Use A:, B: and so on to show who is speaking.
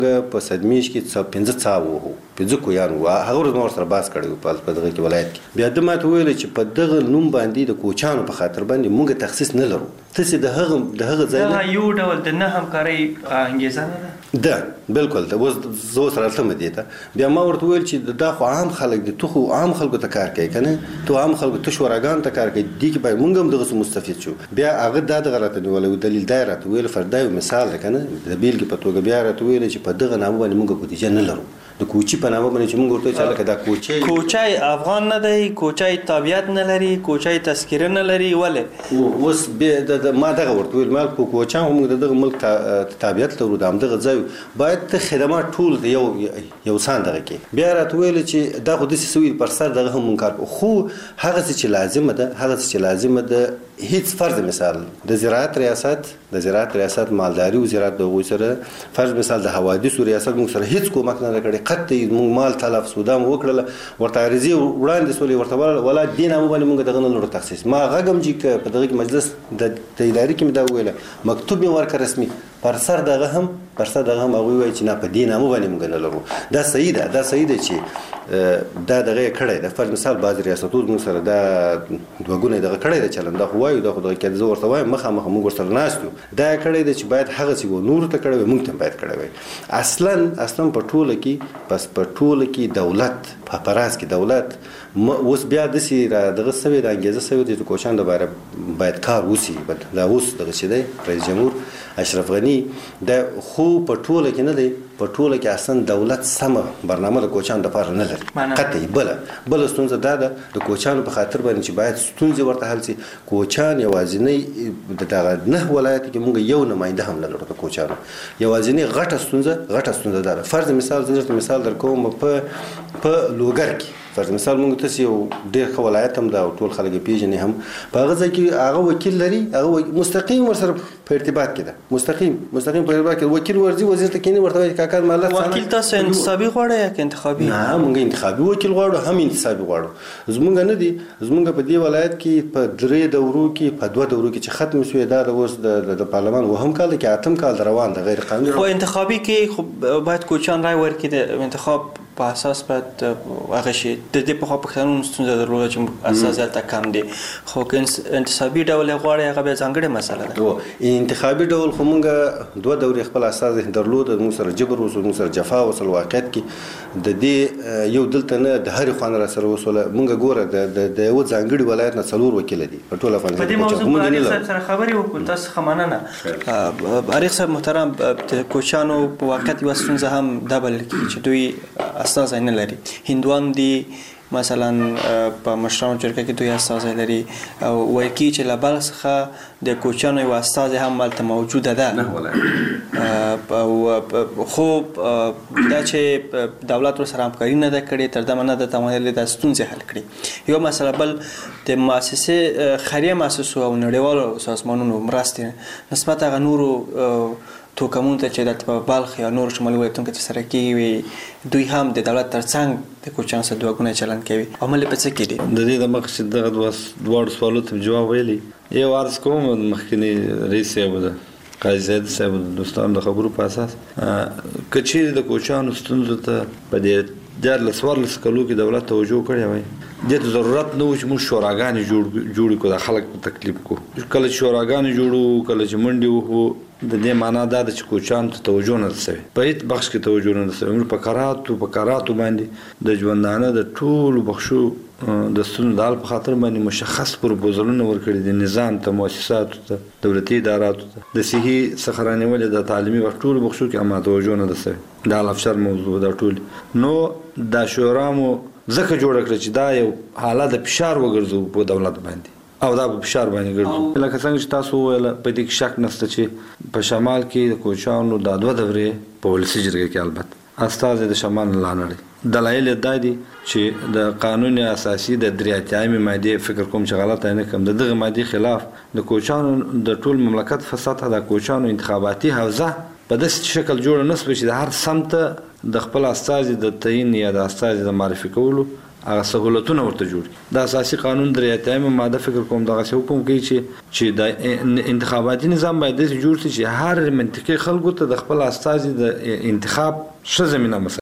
A: په صدمیش کې 15 څاو وو 15 کویان وو هغه ورځ مور سره باس کړی په دغه کې ولایت کې بیا د ماته ویل چې په دغه نوم باندې د کوچانو په خاطر باندې موږ تخصیص نه لرو تاسو د هغه ځای
B: نه یو ډول د نه همکاري انګیزه نه
A: ده بالکل ته اوس زه سره تم دي ته بیا ما ورته ویل چې دا خو عام خلک دي تو خو عام خلکو ته کار کوي کنه تو عام خلکو ته شوراګان ته کار کوي دي کې به موږ هم دغه مستفید شو بیا هغه د غلطه نیول دلیل دایره ویل فردای مثال ده کنه د بیل کې په توګه بیا راته ویل چې په دغه نامه باندې موږ بودیجه نه لرو د کوچی په نامه باندې چې موږ ورته چاله کدا
B: کوچای افغان نه دی کوچای تابعیت نه لري کوچای تذکره نه لري ولې
A: اوس به ما دغه ورته ویل مال کوچا هم دغه ملک تابعیت لرو د همدغه ځای باید ته خدمات ټول یو سان دغه کې بیا راته ویل چې دا خو د سوي پر سر دغه هم منکر خو هغه چې لازمه ده هیڅ فرض مثال د زراعت ریاست مالداري وزارت دغه سره فرض مثال د حوادث ریاست موږ سره هیڅ کومک نه کړی قطعي موږ مال تلف سودام وکړل ورته عریضه وړاندې سولې ورته ولا دین هم باندې موږ دغه نه لور تخصیص ما غږم چې په دغه مجلس د ادارې کې مې دا ویله مکتوب مې ورکړ رسمي پر سر دغه هم هغه وایي چې نه په دین هم باندې موږ نه لرو دا صحیح ده چې دا دغه کړی د فرض مثال باز ریاستونو موږ سره دا دوګونه دغه کړی د چلند دا خو دا خدای کې زه ورته وایم مخه موږ سره ناستو دا کړی د چې باید هغه څه نور ته کړی موږ ته باید کړی وي اصلا په ټوله کې دولت په پراس کې دولت اوس بیا د سی دغه سوي د انګیزه سوي د کوچان د باره باید کار وسی دا اوس دغه چې دی رئیس جمهور اشرف غنی د خو په ټوله کې نه دی په ټوله کې اصلا دولت سمه برنامه د کوچان د لپاره نه لري قطعي بل ستونزه دا ده د کوچانو په خاطر باندې چې باید ستونزې ورته حل شي کوچان یوازینی دغه نه ولایت کې موږ یو نماینده هم نه لرو د کوچانو یوازینی غټه ستونزه ده فرض مثال در کوم په لوګر کې فرض مثال موږ ته یو ډېر ښه ولایت هم دا ټول خلک پیژنې هم په هغه ځای کې هغه وکیل لري هغه مستقیم ورسره په ارتباط کې ده مستقیم په ارتباط کې وکیل ورځي وزیر ته کینی ورته کاکا مالت
B: وکیل تاسو انتصابي غواړئ یا انتخابي
A: نه موږ انتخابي وکیل غواړو هم انتصابي غواړو زمونږ نه دي زمونږ په دې ولایت کې په 3 دورو کې په 2 دورو کې چې ختم شوی دا اوس د پارلمان وهم کال کې اتم کال روان ده غیر قانوني
B: خو انتخابي کې خو باید کوچان رای ورکړي د انتخاب په اساس باید هغه شي د دې په خوا پښتنو ستونزه درلوده چې اساسات کم دي خو انتصابي ډول غواړي هغه به ځانګړې مسله ده
A: انتخابي ډول خو موږ 2 دورې خپل اساس درلوده موږ سره جبر وسو موږ سره جفا وسل واقعیت کې د دې یو دلته نه د هر خوان را سره وسوله موږ ګوره د یو ځانګړي ولایت نه څلور وکیل دي په ټوله افغانستان
B: په دې موضوع باندې سره خبري وکړو تاسو خمانه اریخ صاحب محترم کوچانو په واقعیت یو ستونزه هم دا بل چې دوی اساس نه لري هندوان دي مثلا په مشرانو جرګه کې دوی اساس لري او وایي چې له بل څخه د کوچانو یو اساس هم ملته موجوده ده او خو دا چې دولت سره همکاري نه ده کړې تر دمه نه ده توانایي د ستونزې حل کړي یو مسله بل د مؤسسه خیریه مؤسسو او نړیوالو سازمانونو مرستې نسبت هغه نورو توکمون ته چې د بلخ یا نور شمالي ولایتونو کې سره کېږي دوی هم د دولت ترڅنګ د کوچان سره دوه چلند کوي عمل په څه کې دي
C: د دې د مقصد دغه دوه سوالو ته جواب ویلي یو عرض کوم مخکنی رئیس صاحب ده قاضي زید صاحب د دوستانو د خبرو په اساس کچې د کوچانو ستونزو ته په دې د لسوار لسکلو کې دولت توجه کړی وای د ضرورت نو چې موږ شوراګانې جوړ کو د خلک په تکلیف کو کله شوراګانې جوړو کله چې منډي وو د دې معنا دا چې کوچان ته توجه نه رسوي په هیڅ بخش کې توجه نه رسوي موږ په قراتو باندې د ژوندانه د ټولو بخشو د ستونزو د حل په خاطر باندې مشخص پروپوزلونه ورکړي دي نظام ته مؤسساتو ته دولتي اداراتو ته د صحي څخه رانیولې د تعلیمي ټولو بخشو کې اما توجه نه رسوي دا افشار موضوع دا ټول نو دا شورامو ځکه جوړ کړ چې دا یو حالت د فشار وګرځو په دولت باندې او دا په فشار باندې ګرځو لکه څنګه چې تاسو ویل په دې کې شک نشته چې په شمال کې د کوچانو د 2 دورې په ولسي جرګه کې البته استاد د شمال لانړي دلایل دا دي چې د قانون اساسي د 83 ماده فکر کوم چې غلطه نه کوم دغه ماده خلاف د کوچانو د ټول مملکت فساد د کوچانو انتخاباتي حوزه په داسې شکل جوړ نه شوي چې د هر سمت د خپل استاد د تعین یا د استاد د معرفي کولو هغه سہولتونه ورته جوړ د اساسي قانون د 83 ماده فکر کوم دغه حکم کوي چې د انتخاباتي نظام باید جوړ شي چې هر منطقي خلکو ته د خپل استازي د انتخاب ښه زمينه